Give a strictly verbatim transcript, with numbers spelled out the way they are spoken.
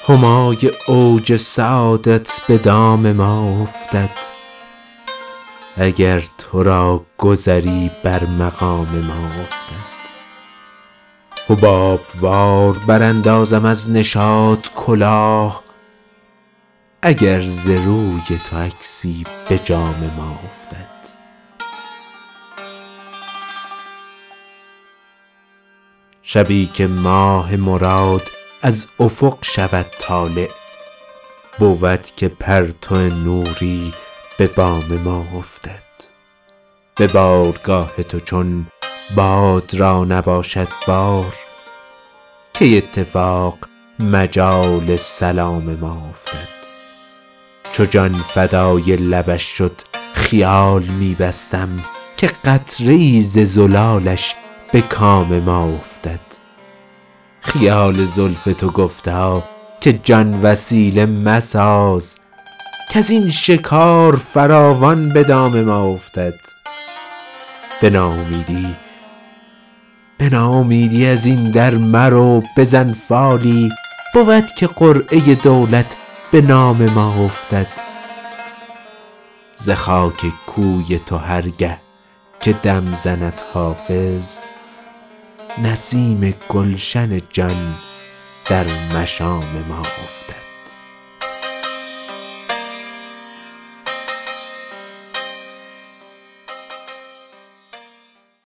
همای اوج سعادت به دام ما افتد، اگر تو را گذری بر مقام ما افتد. حباب وار براندازم از نشاط کلاه، اگر ز روی تو عکسی به جام ما افتد. شبی که ماه مراد از افق شود طالع، بود که پرتو نوری به بام ما افتد. به بارگاه تو چون باد را نباشد بار، کی اتفاق مجال سلام ما افتد. چو جان فدای لبش شد خیال می بستم، که قطره ای ز زلالش به کام ما افتد. خیال زلف تو گفتا که جان وسیله مساز، کز این شکار فراوان به دام ما افتد. به ناامیدی به ناامیدی از این در مرو، بزن فالی، بود که قرعه دولت به نام ما افتد. ز خاک کوی تو هرگه که دم زند حافظ، نسیم گلشن جان در مشام ما افتد.